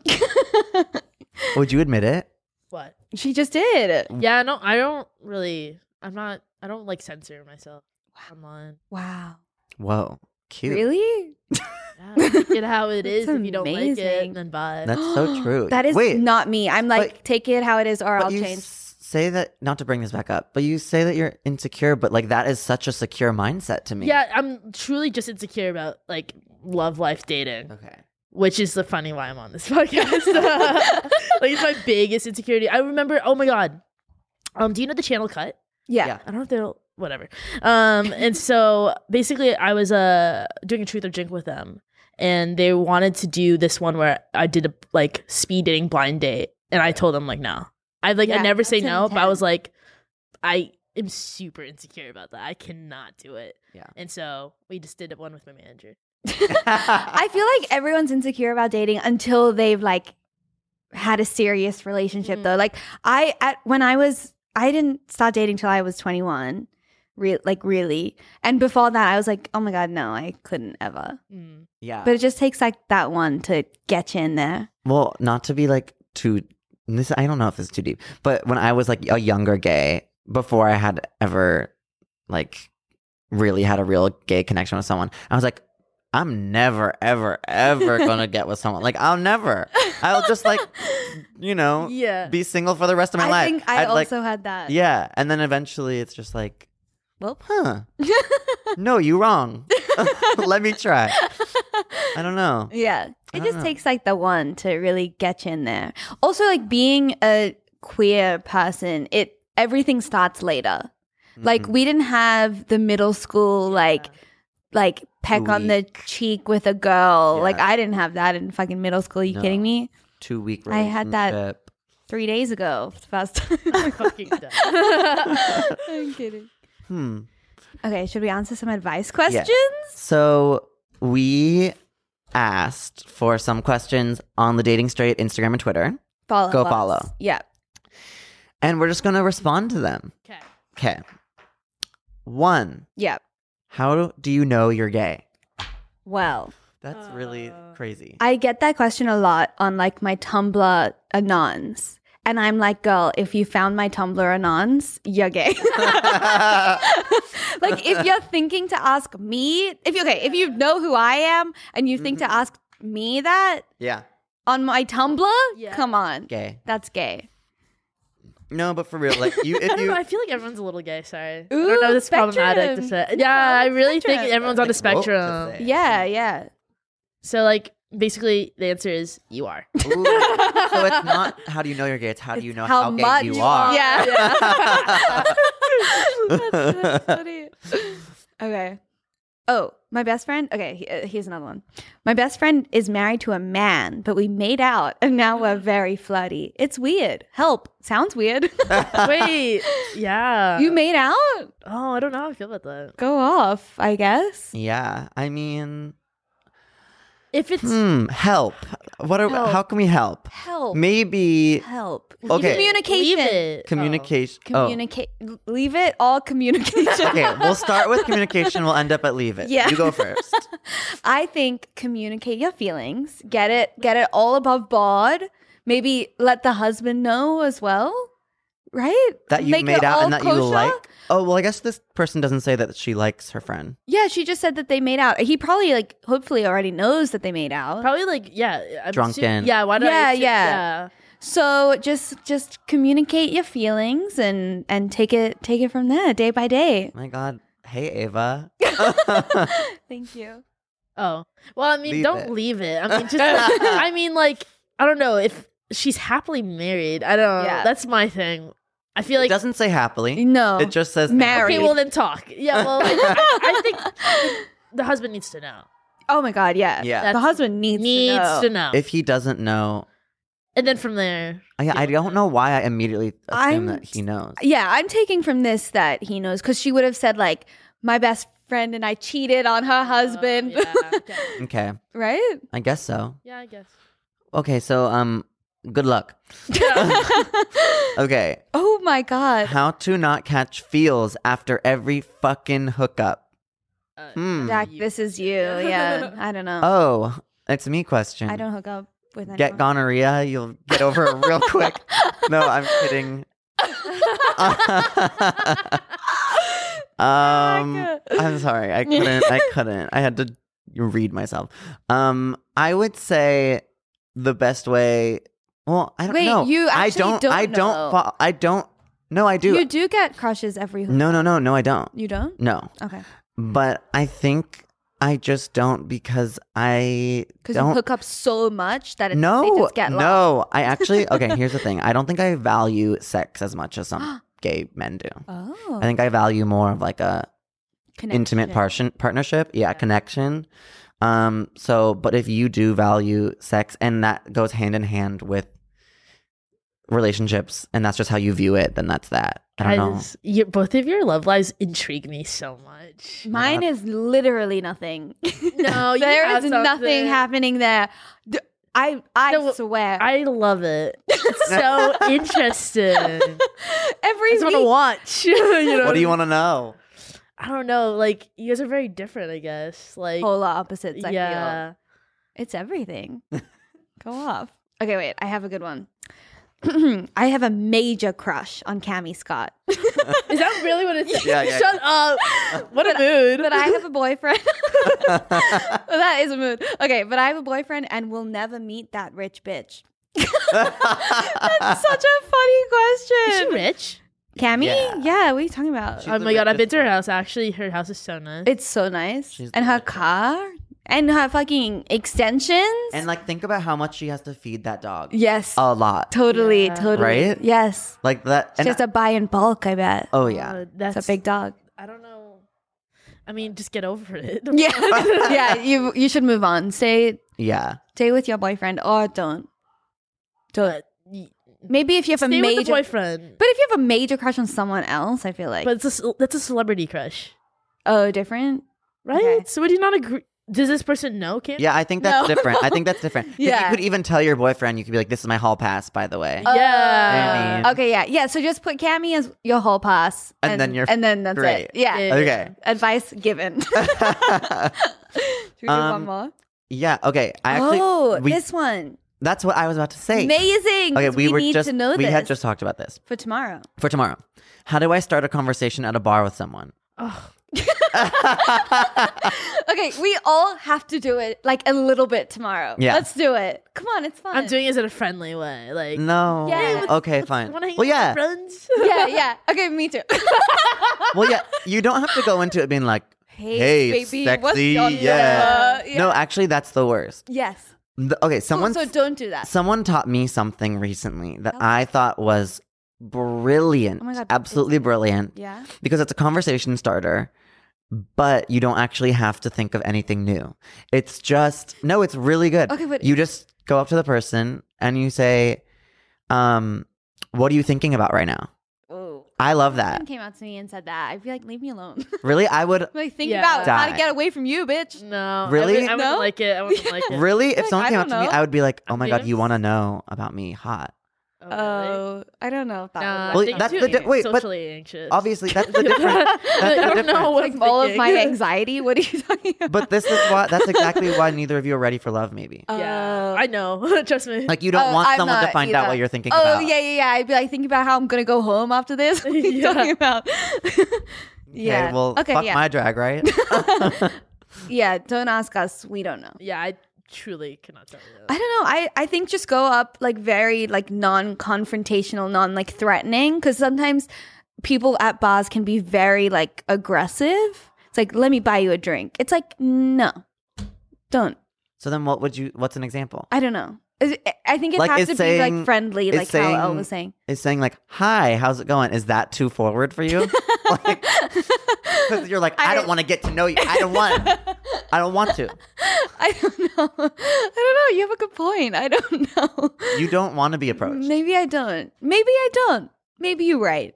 Would you admit it? What? She just did. Yeah, no, I don't really. I'm not. I don't like censor myself online. Wow. Whoa, cute. Really? Yeah, get how it is. That's If you don't like amazing. it, then bye. That's so true. That is Wait, not me. I'm like, but- take it how it is, or but I'll you change. s- say that not to bring this back up, but you say that you're insecure, but like that is such a secure mindset to me. Yeah, I'm truly just insecure about like love life dating, Okay. which is the funny why I'm on this podcast. Like it's my biggest insecurity. I remember. Oh my god. Um, do you know the channel Cut? Yeah. Yeah. I don't know if they'll whatever. Um, and so basically, I was uh doing a truth or drink with them, and they wanted to do this one where I did a like speed dating blind date, and I told them like no, I like I Yeah, never say that's no, but I was intense. like, I am super insecure about that. I cannot do it. Yeah. And so we just did one with my manager. I feel like everyone's insecure about dating until they've like had a serious relationship Mhm. though. Like I at when I was I didn't start dating till I was twenty-one. Real like really. And before that I was like, "Oh my god, no, I couldn't ever." Mm. Yeah. But it just takes like that one to get you in there. Well, not to be like too this I don't know if this is too deep, but when I was like a younger gay, before I had ever like really had a real gay connection with someone, I was like, I'm never, ever, ever gonna get with someone. Like I'll never. I'll just like, you know, Yeah. be single for the rest of my I life. think I I'd, like, also had that. yeah, and then eventually it's just like, Well, huh? No, you wrong. Let me try. I don't know. yeah. I It don't just know. takes like the one to really get you in there. Also, like being a queer person, it everything starts later. Like Mhm. we didn't have the middle school like like peck on the Weak. cheek with a girl. Yeah. Like I didn't have that in fucking middle school. Are you No. kidding me? two week I had that- relationship. Three days ago, for the first time. I'm fucking dead. I'm kidding. Hmm. Okay, should we answer some advice questions? So we asked for some questions on the Dating Straight Instagram and Twitter, Follow. Go us. follow. Yeah. and we're just gonna respond to them. Okay. Okay. One. Yeah. How do you know you're gay? Well, That's really Uh, crazy. I get that question a lot on like my Tumblr anons. And I'm like, girl, if you found my Tumblr anons, you're gay. Like if you're thinking to ask me, if you okay, if you know who I am and you think to ask me that Yeah. on my Tumblr, Yeah. come on. Gay. That's gay. No, but for real, like you, I if don't know. you, I feel like everyone's a little gay. Sorry. I Ooh, don't know. This is problematic to spectrum. say. Yeah, I really think Spectrum. everyone's on the Like, woke to spectrum. say. Yeah, yeah. So like, basically, the answer is you are. Ooh. So it's not how do you know you're gay, it's how do you know how how, gay much you you are. are. Yeah. that's, that's funny. Okay. Oh, my best friend. Okay, he- uh, here's another one. My best friend is married to a man, but we made out and now we're very flirty. It's weird. Help. Sounds weird. Wait. Yeah. You made out? Oh, I don't know how I feel about that. Go off, I guess. Yeah, I mean, If it's hmm, help. What are? Help. How can we help? Help. Maybe Help. Okay. Communication. leave it. communication. Communicate. Leave it all communication. Oh. Okay, we'll start with communication. We'll end up at leave it. Yeah. You go first. I think communicate your feelings. Get it, get it all above board. Maybe let the husband know as well, right? That you Make made it out all and that you kosher? like. Oh well, I guess this person doesn't say that she likes her friend. Yeah, she just said that they made out. He probably like, hopefully, already knows that they made out. Probably like yeah. I'm Drunken. assu- yeah. Why do Yeah, I assume- yeah. yeah. So just, just communicate your feelings and and take it, take it from there, day by day. My God. Hey Ava. Thank you. Oh well, I mean, Leave don't it. leave it. I mean, just I mean, like I don't know if she's happily married. I don't. Yeah. That's my thing. I feel It like doesn't say happily. No, It just says Married. okay. Well, then talk. Yeah. Well, like, I, I think the husband needs to know. oh my god, yeah, Yeah. The That's- husband needs Needs to know. to know. If he doesn't know, And then from there, I, I don't know why I immediately assume I'm- that he knows. Yeah, I'm taking from this that he knows because she would have said like, my best friend and I cheated on her husband, Uh, yeah, okay. Okay, right? I guess so. Yeah, I guess. Okay, so um, good luck. Okay, Oh my god. how to not catch feels after every fucking hookup. Uh, Hmm. Jack, you- this is you. Yeah, I don't know. Oh, it's me question. I don't hook up with anyone. Get gonorrhea, you'll get over it real quick. No, I'm kidding. um, I'm sorry, I couldn't. I couldn't. I had to read myself. Um, I would say the best way. Well, I don't Wait, know. you I actually don't. don't I don't. know. fo- I don't. No, I do. You do get crushes every hook. No, no, no, no. I don't. You don't? No, Okay. but I think I just don't because I Because you don't. hook up so much that it, they no, just get lost. no. I actually. Okay, here's the thing. I don't think I value sex as much as some gay men do. Oh. I think I value more of like a intimate Connection. par- partnership. Yeah, Yeah. connection. Um. So, but if you do value sex, and that goes hand in hand with relationships and that's just how you view it, then that's that. I don't Guys, you, both of your love lives intrigue me so much. Mine is literally nothing. No, you there have is nothing something. happening there. D- I I No, swear. I love it. It's so interesting. I Every just want to week. watch. you know? know. What do you want to know? I don't know. Like, you guys are very different, I guess. Like, Polar opposites. I feel yeah. it's everything. Go off. Okay, wait. I have a good one. I have a major crush on Cammie Scott. Is that really what it's? Yeah, yeah, Shut up. What a mood. But I have a boyfriend. That is a mood. Okay, but I have a boyfriend and will never meet that rich bitch. That's such a funny Is she question. rich? Cammie? Yeah. Yeah. What are you talking about? She's Oh the my god, I've been richest to her one. house. Actually, her house is so nice. It's so nice. She's And the her richest. car and her fucking extensions. And like, think about how much she has to feed that dog. yes. A lot. Totally, Yeah. totally. Right? Yes. Like that. She And has to buy in bulk, I bet. oh yeah. Uh, that's It's a big dog. I don't know. I mean, just get over it. Yeah. Yeah, you you should move on. Stay Yeah. stay with your boyfriend or don't. Don't. But y- Maybe if you have a stay with the major boyfriend. But if you have a major crush on someone else, I feel like But it's a, ce- that's a celebrity crush, oh, different. right? Okay. So would you not agree? Does this person know Kim? Yeah, I think that's No. different. I think that's different. 'Cause Yeah. You could even tell your boyfriend, you could be like, this is my hall pass, by the way. Yeah. I mean- Okay, yeah. Yeah, so just put Cammie as your whole pass. And then you're and then that's great. it. Yeah. Yeah. Okay. Advice given. Should we do Um, one more? Yeah, okay. I actually oh, we, this one. that's what I was about to say. Amazing. Okay, 'cause we, we, were need just to know we this had just talked about this. for tomorrow. For tomorrow. How do I start a conversation at a bar with someone? Oh, Okay, we all have to do it like a little bit tomorrow. Yeah. Let's do it. Come on, it's fun. I'm doing it in a friendly way. Like, No. Yeah. Okay, fine. want to hang Well, out yeah. with friends? Yeah, yeah. Okay, me too. Well, yeah. You don't have to go into it being like, Hey, hey, baby, sexy, what's on your- yeah. yeah. No, actually, that's the worst. Yes. The- okay, someone so don't do that. someone taught me something recently that I thought was brilliant. Oh my God, Absolutely brilliant. Yeah. Because it's a conversation starter, but you don't actually have to think of anything new. It's just no, it's really good. Okay, but- you just go up to the person and you say, um, what are you thinking about right now? Oh. I love Someone that. came out to me and said that. I'd be like, leave me alone. Really? I would like, think Yeah. about how to Die. get away from you, bitch. No. Really? I, would, I wouldn't No? like it. I wouldn't like it. really if Like, someone I came up don't to me, know. I would be like, oh I'm my god, you James. want to know about me hot. Oh, really? Oh, I don't know if that Nah, would Well, work. I that's think the too di- wait, but socially anxious. Obviously, that's the difference. That's the I don't difference. know what like I'm all of my thinking. anxiety. What are you talking about? But this is why that's exactly why neither of you are ready for love, maybe. Yeah, Oh. I know. Trust me. Like you don't Oh, want I'm someone to not find out either. what you're thinking Oh about. yeah, yeah, yeah. I'd be like thinking about how I'm gonna go home after this. What are you Yeah. talking about? Okay, yeah. well, okay. fuck yeah. my drag, right? yeah. Don't ask us. We don't know. yeah, I truly cannot tell you. I don't know. I, I think just go up like very like non-confrontational, non like threatening, because sometimes people at bars can be very like aggressive. It's like, let me buy you a drink. It's like, no, don't. So then, what would you? What's an example? I don't know. Is it- I think it Like, has is to be saying- like friendly, is like how Elle saying- was saying. Is saying like, "Hi, how's it going?" Is that too forward for you? Like, because you're like, I, I- don't want to get to know you. I don't want. I don't want to. I don't know. I don't know. You have a good point. I don't know. You don't want to be approached. Maybe I don't. Maybe I don't. Maybe you're right.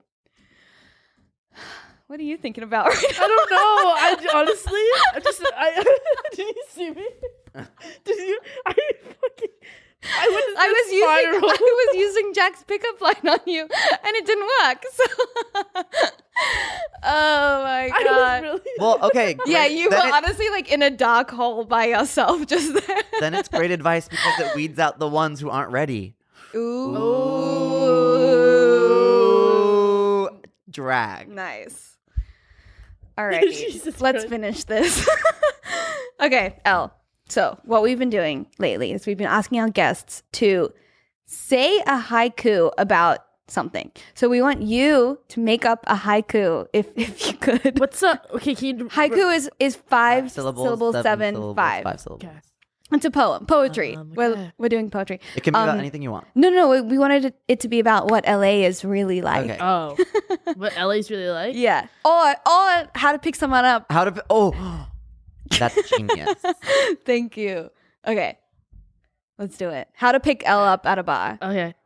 What are you thinking about right now? I don't know. I honestly, I just, I did you see me? Did you? I fucking. I went into I was this using spiral. I was using Jack's pickup line on you, and it didn't work. So, oh my I god! was really. Well, okay. yeah, great. you were then, it- honestly like in a dark hole by yourself just there. then it's great advice because it weeds out the ones who aren't ready. Ooh. Ooh. Drag. Nice. Alrighty, Jesus let's Christ. finish this. Okay, Elle. So, what we've been doing lately is we've been asking our guests to say a haiku about something. So, we want you to make up a haiku if if you could. What's up? Okay, can you? Haiku is is five, syllables, syllables, seven, syllables, five. five syllables. Okay. It's a poem, poetry. Um, We're okay. we're doing poetry. It can be Um, about anything you want. No, no, we, we wanted it, it to be about what L A is really like. Okay. Oh, what Ellie's really like? Yeah, or or how to pick someone up. How to? Be, oh, that's genius. Thank you. Okay, let's do it. How to pick Elle up at a bar. Okay.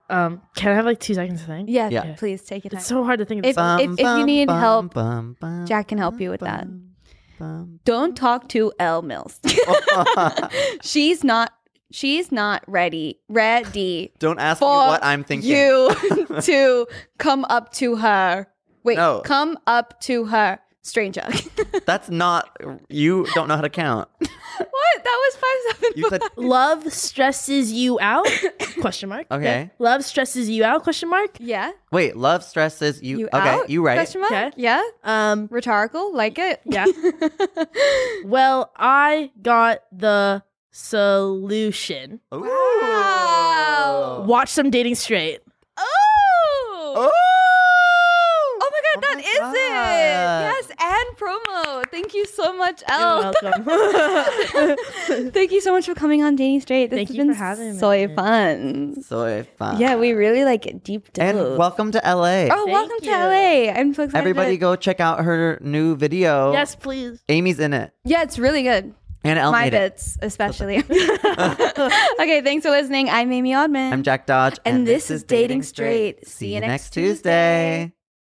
Um, can I have like two seconds to think? Yeah, Yeah. please take your time. It's so hard to think. Of If- the song. if- you need help, bum, bum, Jack can help you with that. bum, bum. Don't talk to Elle Mills. she's not. She's not ready. Ready Don't ask me for what I'm thinking. you to come up to her. Wait, No. come up to her, stranger. That's not. You don't know how to count. What? That was five seven. You said Love stresses you out? Question mark. Okay. Love stresses you out? Question mark. Yeah. wait. Love stresses you. You okay, out? you right. Question mark. Okay. Yeah. Um. Rhetorical. Like it. Yeah. Well, I got the solution. Ooh. Wow. Watch some Dating Straight. Oh. Oh. Oh my god, Oh that my is God. it. Yes, and promo. Thank you so much, Elle. You're welcome. Thank you so much for coming on Dating Straight. This Thank has you been for having me. so fun. So fun. Yeah, we really like deep dove. And welcome to L A. Oh, Thank welcome you. to L A. I'm so excited. Everybody go check out her new video. Yes, please. Amy's in it. Yeah, it's really good. And Elle My made it. bits, especially. Okay, thanks for listening. I'm Amy Oddman. I'm Jack Dodge. And this is Dating Straight. See you next Tuesday.